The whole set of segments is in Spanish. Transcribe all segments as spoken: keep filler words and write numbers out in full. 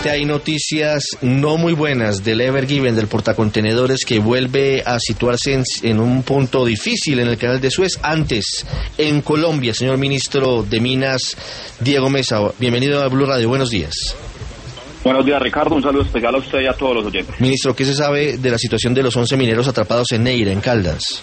Presidente, hay noticias no muy buenas del Ever Given, del portacontenedores, que vuelve a situarse en, en un punto difícil en el canal de Suez. Antes, en Colombia, señor ministro de Minas, Diego Mesa, bienvenido a Blue Radio, buenos días. Buenos días, Ricardo, un saludo especial a usted y a todos los oyentes. Ministro, ¿qué se sabe de la situación de los once mineros atrapados en Neira, en Caldas?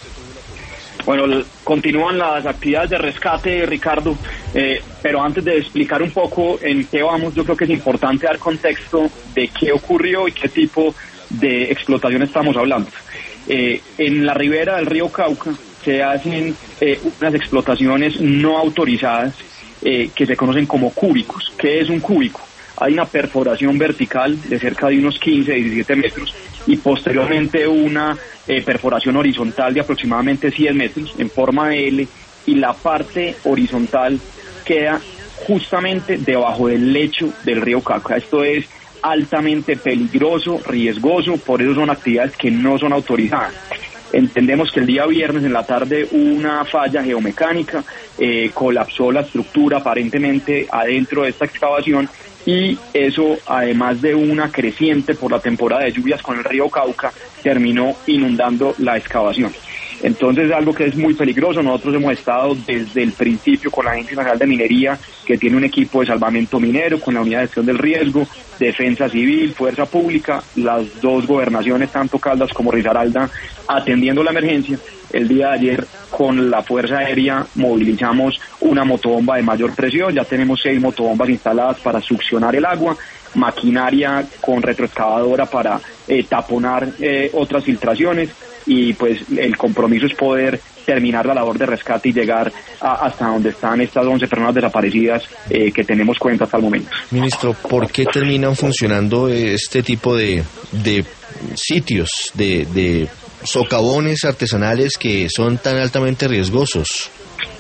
Bueno, continúan las actividades de rescate, Ricardo, eh, pero antes de explicar un poco en qué vamos, yo creo que es importante dar contexto de qué ocurrió y qué tipo de explotación estamos hablando. Eh, en la ribera del río Cauca se hacen eh, unas explotaciones no autorizadas eh, que se conocen como cúbicos. ¿Qué es un cúbico? Hay una perforación vertical de cerca de unos quince, diecisiete metros y posteriormente una eh, perforación horizontal de aproximadamente cien metros en forma de L, y la parte horizontal queda justamente debajo del lecho del río Cauca. Esto es altamente peligroso, riesgoso, por eso son actividades que no son autorizadas. Entendemos que el día viernes en la tarde hubo una falla geomecánica, eh, colapsó la estructura aparentemente adentro de esta excavación, y eso, además de una creciente por la temporada de lluvias con el río Cauca, terminó inundando la excavación. Entonces es algo que es muy peligroso. Nosotros hemos estado desde el principio con la Agencia Nacional de Minería, que tiene un equipo de salvamento minero, con la Unidad de Gestión del Riesgo, Defensa Civil, Fuerza Pública, las dos gobernaciones, tanto Caldas como Risaralda, atendiendo la emergencia. El día de ayer, con la Fuerza Aérea, movilizamos una motobomba de mayor presión. Ya tenemos seis motobombas instaladas para succionar el agua, maquinaria con retroexcavadora para eh, taponar eh, otras filtraciones, y pues el compromiso es poder terminar la labor de rescate y llegar a, hasta donde están estas once personas desaparecidas eh, que tenemos cuenta hasta el momento. Ministro, ¿por qué terminan funcionando este tipo de, de sitios, de, de socavones artesanales que son tan altamente riesgosos?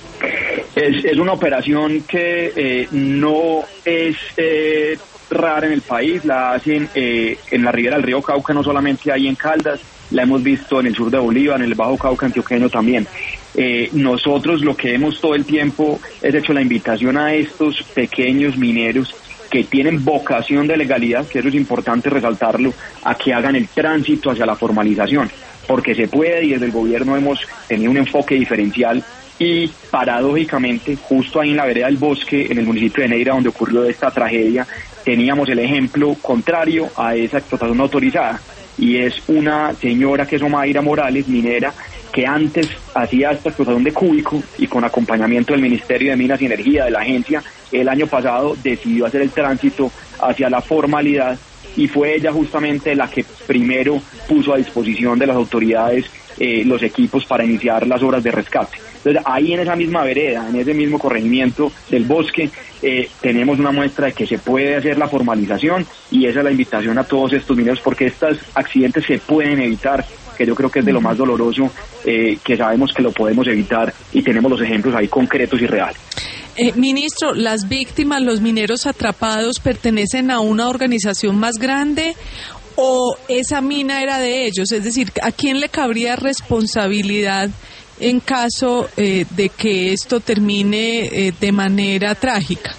Es, es una operación que eh, no es eh, rara en el país. La hacen eh, en la ribera del río Cauca, no solamente ahí en Caldas, la hemos visto en el sur de Bolívar, en el Bajo Cauca antioqueño también. Eh, nosotros lo que hemos todo el tiempo es hecho la invitación a estos pequeños mineros que tienen vocación de legalidad, que eso es importante resaltarlo, a que hagan el tránsito hacia la formalización, porque se puede, y desde el gobierno hemos tenido un enfoque diferencial. Y paradójicamente, justo ahí en la vereda del Bosque, en el municipio de Neira, donde ocurrió esta tragedia, teníamos el ejemplo contrario a esa explotación no autorizada, y es una señora que es Omaira Morales, minera, que antes hacía esta explotación de cúbico, y con acompañamiento del Ministerio de Minas y Energía, de la agencia, el año pasado decidió hacer el tránsito hacia la formalidad, y fue ella justamente la que primero puso a disposición de las autoridades eh, los equipos para iniciar las obras de rescate. Entonces ahí en esa misma vereda, en ese mismo corregimiento del Bosque, eh, tenemos una muestra de que se puede hacer la formalización, y esa es la invitación a todos estos mineros, porque estos accidentes se pueden evitar, que yo creo que es de lo más doloroso, eh, que sabemos que lo podemos evitar, y tenemos los ejemplos ahí concretos y reales. Eh, ministro, ¿las víctimas, los mineros atrapados, pertenecen a una organización más grande o esa mina era de ellos? Es decir, ¿a quién le cabría responsabilidad en caso eh, de que esto termine eh, de manera trágica?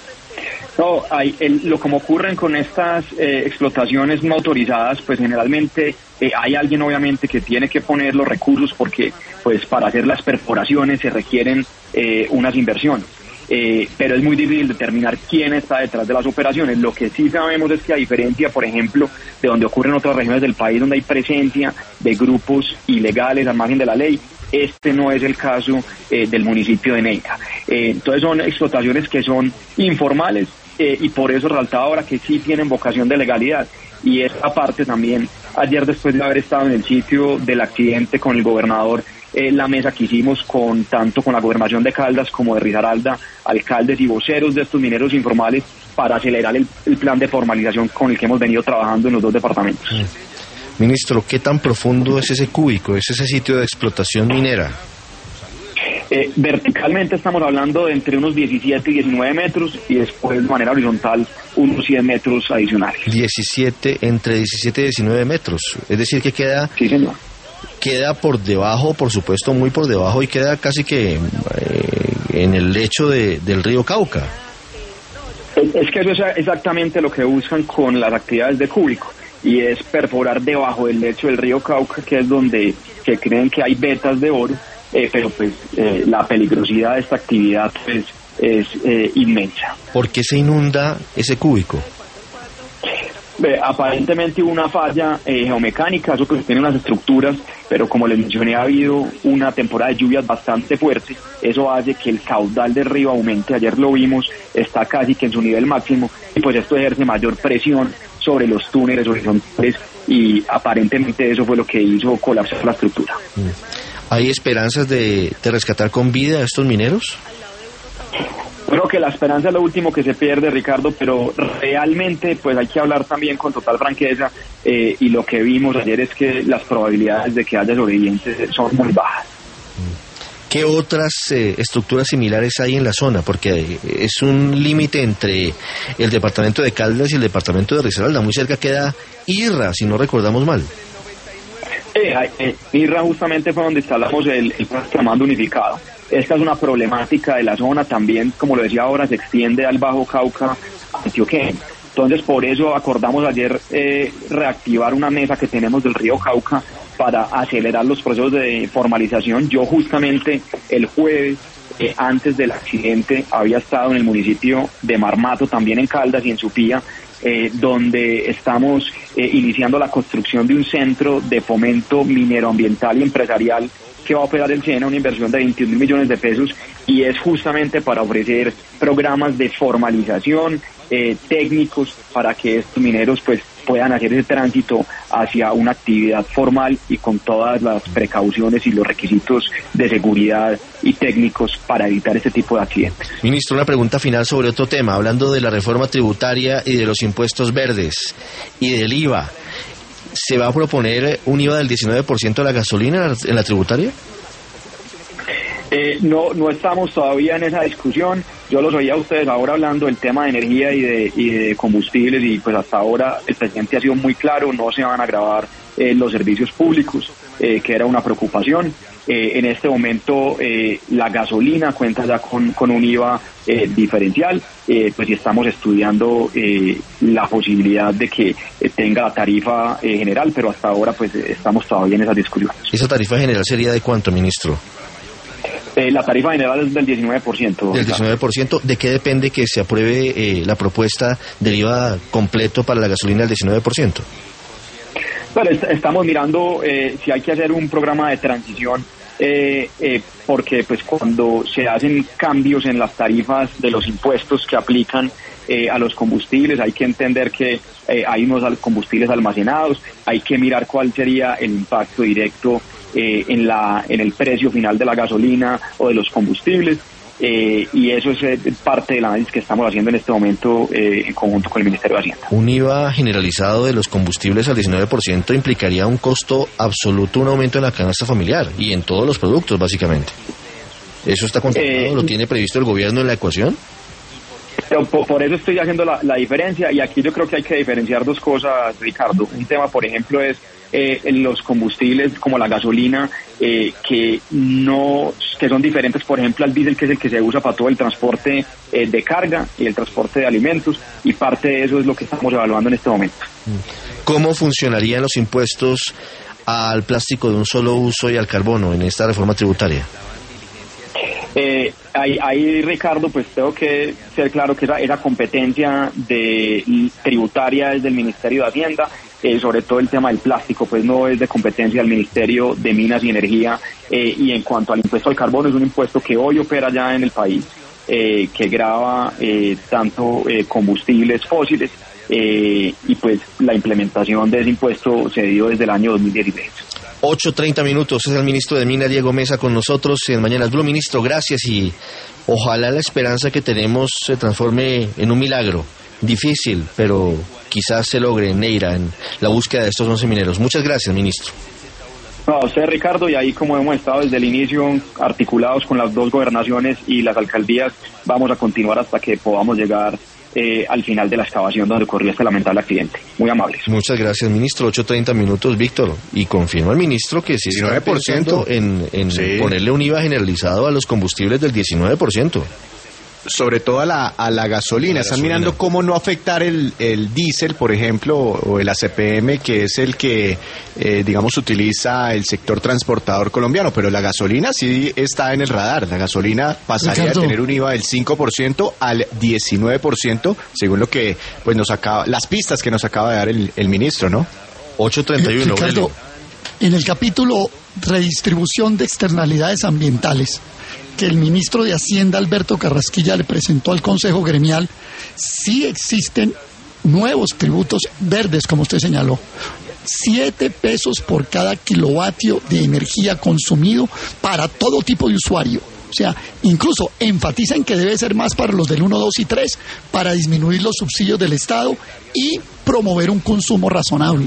No, hay, el, lo como ocurren con estas eh, explotaciones no autorizadas, pues generalmente eh, hay alguien obviamente que tiene que poner los recursos, porque pues para hacer las perforaciones se requieren eh, unas inversiones. Eh, pero es muy difícil determinar quién está detrás de las operaciones. Lo que sí sabemos es que, a diferencia, por ejemplo, de donde ocurren otras regiones del país donde hay presencia de grupos ilegales al margen de la ley, este no es el caso eh, del municipio de Neira. Eh, entonces son explotaciones que son informales, eh, y por eso resaltaba ahora que sí tienen vocación de legalidad. Y esta parte también, ayer después de haber estado en el sitio del accidente con el gobernador, Eh, la mesa que hicimos con tanto con la gobernación de Caldas como de Risaralda, alcaldes y voceros de estos mineros informales, para acelerar el, el plan de formalización con el que hemos venido trabajando en los dos departamentos. Mm. Ministro, ¿qué tan profundo es ese cúbico, es ese sitio de explotación minera? Eh, verticalmente estamos hablando de entre unos diecisiete y diecinueve metros, y después de manera horizontal unos cien metros adicionales. diecisiete, entre diecisiete y diecinueve metros, es decir que queda... Sí, señor. Queda por debajo, por supuesto, muy por debajo, y queda casi que eh, en el lecho de, del río Cauca. Eh, Es que eso es exactamente lo que buscan con las actividades de Cúbico, y es perforar debajo del lecho del río Cauca, que es donde se creen que hay vetas de oro, eh, pero pues eh, la peligrosidad de esta actividad pues, es eh, inmensa. ¿Por qué se inunda ese cúbico? Eh, aparentemente hubo una falla eh, geomecánica, eso que tiene unas estructuras, pero como les mencioné ha habido una temporada de lluvias bastante fuerte, eso hace que el caudal del río aumente, ayer lo vimos, está casi que en su nivel máximo, y pues esto ejerce mayor presión sobre los túneles horizontales, y aparentemente eso fue lo que hizo colapsar la estructura. ¿Hay esperanzas de, de rescatar con vida a estos mineros? Creo que la esperanza es lo último que se pierde, Ricardo, pero realmente pues hay que hablar también con total franqueza, eh, y lo que vimos ayer es que las probabilidades de que haya sobrevivientes son muy bajas. ¿Qué otras eh, estructuras similares hay en la zona? Porque es un límite entre el departamento de Caldas y el departamento de Risaralda. Muy cerca queda Irra, si no recordamos mal. Eh, eh, Irra justamente fue donde instalamos el, el comando unificado. Esta es una problemática de la zona también, como lo decía ahora, se extiende al Bajo Cauca antioqueño. Entonces, por eso acordamos ayer eh, reactivar una mesa que tenemos del río Cauca para acelerar los procesos de formalización. Yo justamente el jueves, eh, antes del accidente, había estado en el municipio de Marmato, también en Caldas y en Supía, eh, donde estamos eh, iniciando la construcción de un centro de fomento mineroambiental y empresarial que va a operar el SENA, una inversión de veintiún mil millones de pesos, y es justamente para ofrecer programas de formalización eh, técnicos para que estos mineros pues puedan hacer ese tránsito hacia una actividad formal y con todas las precauciones y los requisitos de seguridad y técnicos para evitar este tipo de accidentes. Ministro, una pregunta final sobre otro tema, hablando de la reforma tributaria y de los impuestos verdes y del I V A. ¿Se va a proponer un I V A del diecinueve por ciento de la gasolina en la tributaria? Eh, no, no estamos todavía en esa discusión. Yo los oía a ustedes ahora hablando del tema de energía y de, y de combustibles, y pues hasta ahora el presidente ha sido muy claro, no se van a gravar eh, los servicios públicos, eh, que era una preocupación. Eh, en este momento eh, la gasolina cuenta ya con, con un I V A eh, diferencial, eh, pues y estamos estudiando eh, la posibilidad de que eh, tenga la tarifa eh, general, pero hasta ahora pues estamos todavía en esas discusiones. ¿Esa tarifa general sería de cuánto, ministro? Eh, la tarifa general es del diecinueve por ciento. ¿Del diecinueve por ciento? ¿De qué depende que se apruebe eh, la propuesta del I V A completo para la gasolina del diecinueve por ciento? Bueno, est- estamos mirando eh, si hay que hacer un programa de transición, eh, eh, porque pues cuando se hacen cambios en las tarifas de los impuestos que aplican eh, a los combustibles, hay que entender que eh, hay unos combustibles almacenados, hay que mirar cuál sería el impacto directo eh, en la en el precio final de la gasolina o de los combustibles. Eh, y eso es eh, parte del análisis que estamos haciendo en este momento eh, en conjunto con el Ministerio de Hacienda. Un I V A generalizado de los combustibles al diecinueve por ciento implicaría un costo absoluto, un aumento en la canasta familiar y en todos los productos, básicamente. ¿Eso está contemplado? Eh, ¿Lo tiene previsto el gobierno en la ecuación? Pero por, por eso estoy haciendo la, la diferencia, y aquí yo creo que hay que diferenciar dos cosas, Ricardo. Un tema, por ejemplo, es eh, los combustibles como la gasolina, eh, que no que son diferentes, por ejemplo, al diésel, que es el que se usa para todo el transporte eh, de carga y el transporte de alimentos, y parte de eso es lo que estamos evaluando en este momento. ¿Cómo funcionarían los impuestos al plástico de un solo uso y al carbono en esta reforma tributaria? Eh, ahí, ahí, Ricardo, pues tengo que ser claro que esa, esa competencia de tributaria es del Ministerio de Hacienda, eh, sobre todo el tema del plástico, pues no es de competencia del Ministerio de Minas y Energía, eh, y en cuanto al impuesto al carbono, es un impuesto que hoy opera ya en el país, eh, que grava eh, tanto eh, combustibles fósiles, eh, y pues la implementación de ese impuesto se dio desde el año dos mil dieciséis. ocho treinta minutos, es el ministro de Minas, Diego Mesa, con nosotros en Mañanas Blue. Ministro, gracias, y ojalá la esperanza que tenemos se transforme en un milagro. Difícil, pero quizás se logre en Neira, en la búsqueda de estos once mineros. Muchas gracias, ministro. No, a usted, Ricardo, y ahí, como hemos estado desde el inicio, articulados con las dos gobernaciones y las alcaldías, vamos a continuar hasta que podamos llegar Eh, al final de la excavación donde ocurrió este lamentable accidente. Muy amables. Muchas gracias, ministro. ocho treinta minutos, Víctor. Y confirma el ministro que sí está pensando en, en sí. ponerle un I V A generalizado a los combustibles del diecinueve por ciento. sobre todo a la, a la gasolina. La Están gasolina. mirando cómo no afectar el, el diésel, por ejemplo, o, o el A C P M, que es el que, eh, digamos, utiliza el sector transportador colombiano, pero la gasolina sí está en el radar. La gasolina pasaría Ricardo. a tener un I V A del cinco por ciento al diecinueve por ciento, según lo que pues nos acaba, las pistas que nos acaba de dar el, el ministro, ¿no? ocho treinta y uno. Ricardo, en el capítulo redistribución de externalidades ambientales que el ministro de Hacienda, Alberto Carrasquilla, le presentó al Consejo Gremial, sí existen nuevos tributos verdes, como usted señaló. Siete pesos por cada kilovatio de energía consumido para todo tipo de usuario. O sea, incluso enfatizan que debe ser más para los del uno, dos y tres, para disminuir los subsidios del Estado y promover un consumo razonable.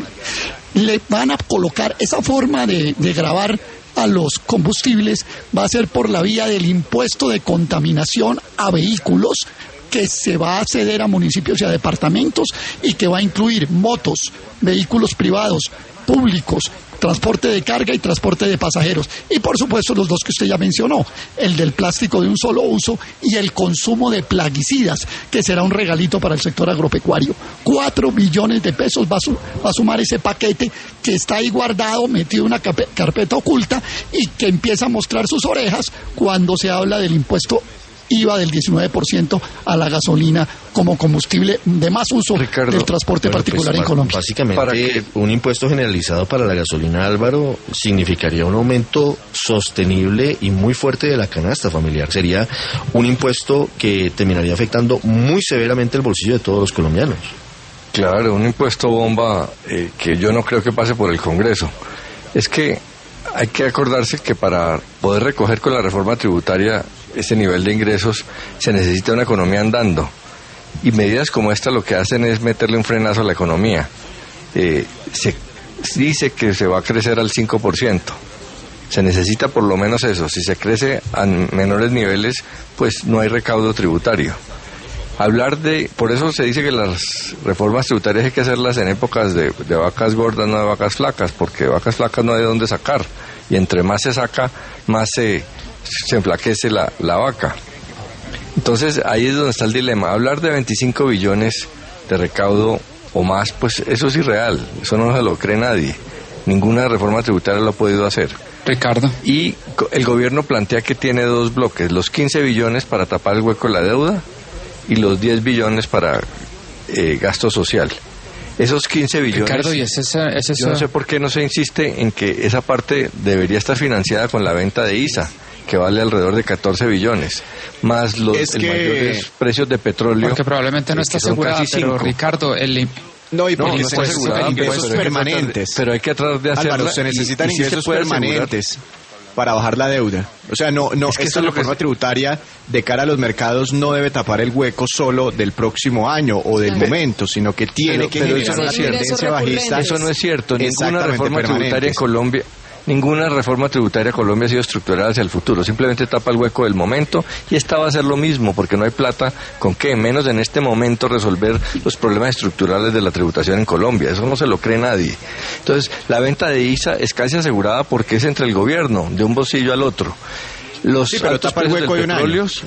Le van a colocar esa forma de, de gravar a los combustibles, va a ser por la vía del impuesto de contaminación a vehículos, que se va a ceder a municipios y a departamentos y que va a incluir motos, vehículos privados, públicos, transporte de carga y transporte de pasajeros. Y por supuesto los dos que usted ya mencionó, el del plástico de un solo uso y el consumo de plaguicidas, que será un regalito para el sector agropecuario. Cuatro billones de pesos va a, su, va a sumar ese paquete que está ahí guardado, metido en una carpeta oculta y que empieza a mostrar sus orejas cuando se habla del impuesto I V A del diecinueve por ciento a la gasolina como combustible de más uso Ricardo, del transporte bueno, particular pues, en Colombia. Básicamente, un impuesto generalizado para la gasolina, Álvaro, significaría un aumento sostenible y muy fuerte de la canasta familiar. Sería un impuesto que terminaría afectando muy severamente el bolsillo de todos los colombianos. Claro, un impuesto bomba eh, que yo no creo que pase por el Congreso. Es que hay que acordarse que para poder recoger con la reforma tributaria ese nivel de ingresos se necesita una economía andando, y medidas como esta lo que hacen es meterle un frenazo a la economía. Eh, se dice que se va a crecer al cinco por ciento, se necesita por lo menos eso. Si se crece a menores niveles, pues no hay recaudo tributario. Hablar de, por eso se dice que las reformas tributarias hay que hacerlas en épocas de, de vacas gordas, no de vacas flacas, porque de vacas flacas no hay de dónde sacar, y entre más se saca, más se, se enflaquece la, la vaca. Entonces ahí es donde está el dilema. Hablar de veinticinco billones de recaudo o más, pues eso es irreal, eso no se lo cree nadie, ninguna reforma tributaria lo ha podido hacer. Ricardo. Y el gobierno plantea que tiene dos bloques, los quince billones para tapar el hueco de la deuda y los diez billones para eh, gasto social. Esos quince billones, Ricardo, ¿y es esa, es esa... yo no sé por qué no se insiste en que esa parte debería estar financiada con la venta de I S A, que vale alrededor de catorce billones, más los es que... mayores precios de petróleo. Porque probablemente no está asegurada, pero Ricardo, el... No, y porque no, se necesitan ingresos pero permanentes. Pero hay que tratar de hacerla. Álvaro, se necesitan y, y ingresos si se permanentes asegurar. Para bajar la deuda. O sea, no, no, es que esta reforma es... tributaria de cara a los mercados no debe tapar el hueco solo del próximo año o del claro. momento, sino que tiene pero, que pero generar eso no una tendencia bajista. Eso no es cierto. Ninguna reforma tributaria en Colombia... Ninguna reforma tributaria en Colombia ha sido estructurada hacia el futuro, simplemente tapa el hueco del momento, y esta va a ser lo mismo, porque no hay plata con qué, menos en este momento, resolver los problemas estructurales de la tributación en Colombia. Eso no se lo cree nadie. Entonces, la venta de I S A es casi asegurada porque es entre el gobierno, de un bolsillo al otro. Los sí, pero tapa el hueco de petróleos.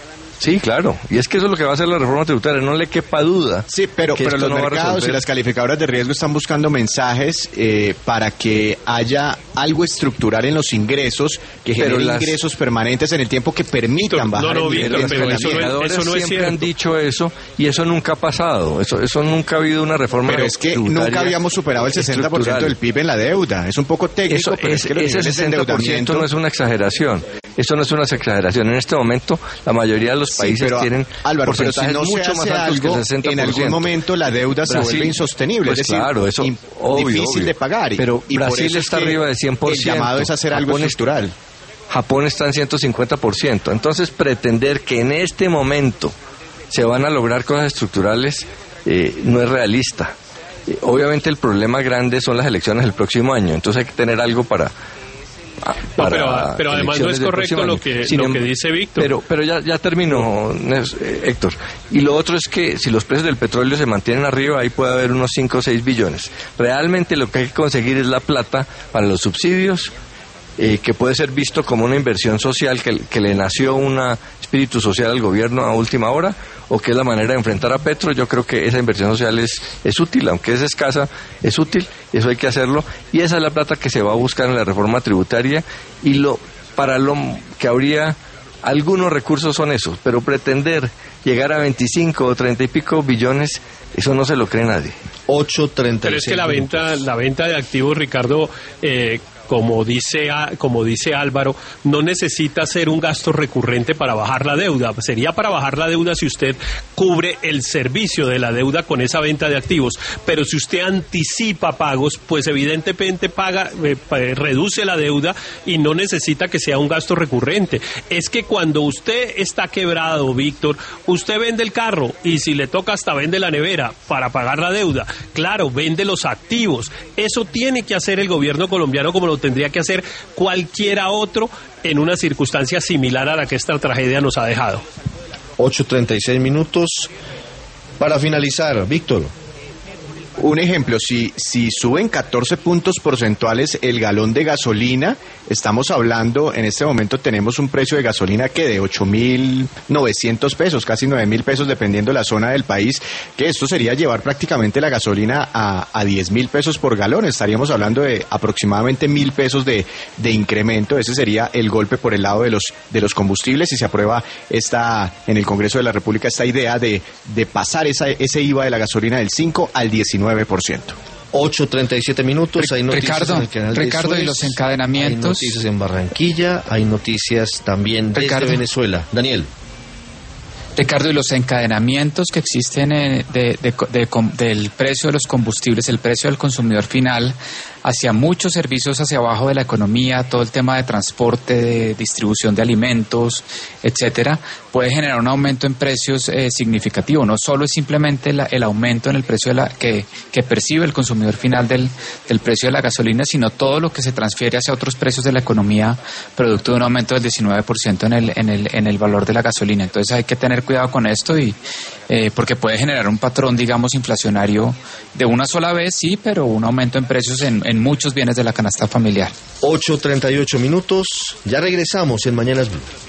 Sí, claro, y es que eso es lo que va a hacer la reforma tributaria, no le quepa duda. Sí, pero, pero los no mercados y las calificadoras de riesgo están buscando mensajes eh, para que haya algo estructural en los ingresos, que genere las... ingresos permanentes en el tiempo que permitan bajar no, no, el nivel Víctor, de pero eso no es, eso no es siempre cierto. Han dicho eso, y eso nunca ha pasado, eso, eso nunca ha habido una reforma Pero es que nunca habíamos superado el sesenta por ciento del P I B en la deuda, es un poco técnico, eso, pero es, es que los ese sesenta por ciento no es una exageración, eso no es una exageración. En este momento, la mayoría de los países sí, pero, tienen Álvaro, pero si no mucho se más hace altos algo, que el sesenta por ciento. En algún momento la deuda se Brasil, vuelve insostenible, pues es decir, claro, eso, obvio, difícil obvio. de pagar. Pero y Brasil por eso está es arriba de cien por ciento. El llamado es hacer algo Japón estructural. Es, Japón está en ciento cincuenta por ciento. Entonces, pretender que en este momento se van a lograr cosas estructurales eh, no es realista. Eh, obviamente el problema grande son las elecciones del próximo año, entonces hay que tener algo para... No, pero, pero además no es correcto lo que, lo que dice Víctor. Pero, pero ya, ya terminó, eh, Héctor. Y lo otro es que si los precios del petróleo se mantienen arriba, ahí puede haber unos cinco o seis billones. Realmente lo que hay que conseguir es la plata para los subsidios eh, que puede ser visto como una inversión social, que, que le nació un espíritu social al gobierno a última hora, o que es la manera de enfrentar a Petro. Yo creo que esa inversión social es, es útil, aunque es escasa, es útil, eso hay que hacerlo, y esa es la plata que se va a buscar en la reforma tributaria, y lo para lo que habría algunos recursos son esos, pero pretender llegar a veinticinco o treinta y pico billones, eso no se lo cree nadie. ocho treinta y seis. Pero es que la venta, la venta de activos, Ricardo, eh, como dice como dice Álvaro, no necesita ser un gasto recurrente para bajar la deuda. Sería para bajar la deuda si usted cubre el servicio de la deuda con esa venta de activos. Pero si usted anticipa pagos, pues evidentemente paga, eh, reduce la deuda y no necesita que sea un gasto recurrente. Es que cuando usted está quebrado, Víctor, usted vende el carro y si le toca hasta vende la nevera para pagar la deuda. Claro, vende los activos. Eso tiene que hacer el gobierno colombiano, como lo tendría que hacer cualquiera otro en una circunstancia similar a la que esta tragedia nos ha dejado. ocho treinta y seis minutos. Para finalizar, Víctor. Un ejemplo, si, si suben catorce puntos porcentuales el galón de gasolina, estamos hablando, en este momento tenemos un precio de gasolina que de ocho mil novecientos pesos, casi nueve mil pesos dependiendo de la zona del país, que esto sería llevar prácticamente la gasolina a, a diez mil pesos por galón. Estaríamos hablando de aproximadamente mil pesos de, de incremento. Ese sería el golpe por el lado de los, de los combustibles, si se aprueba esta, en el Congreso de la República esta idea de, de pasar esa, ese I V A de la gasolina del cinco al diecinueve por ciento. ocho treinta y siete minutos, hay noticias Ricardo, en el canal Ricardo, de Suez, y los encadenamientos. hay noticias en Barranquilla, hay noticias también desde Ricardo. Venezuela. Daniel. Ricardo, y los encadenamientos que existen eh, de, de, de, de, del precio de los combustibles, el precio del consumidor final, hacia muchos servicios hacia abajo de la economía, todo el tema de transporte, de distribución de alimentos, etcétera, puede generar un aumento en precios eh, significativo. No solo es simplemente la, el aumento en el precio de la, que, que percibe el consumidor final del, del precio de la gasolina, sino todo lo que se transfiere hacia otros precios de la economía, producto de un aumento del diecinueve por ciento en el, en el, en el valor de la gasolina. Entonces hay que tener cuidado con esto, y eh, porque puede generar un patrón, digamos, inflacionario de una sola vez, sí, pero un aumento en precios en, en muchos bienes de la canasta familiar. ocho treinta y ocho minutos, ya regresamos en Mañanas Blue.